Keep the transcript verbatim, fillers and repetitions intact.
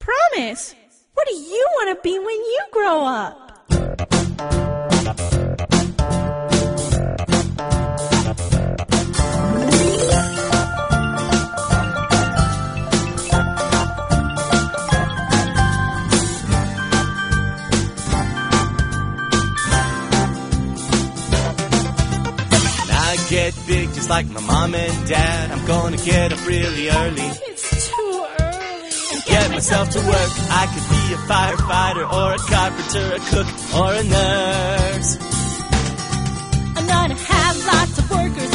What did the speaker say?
promise. What do you want to be when you grow up? Get big just like my mom and dad. I'm gonna get up really early. It's too early. And get myself to work. I could be a firefighter or a carpenter, a cook or a nurse. I'm gonna have lots of workers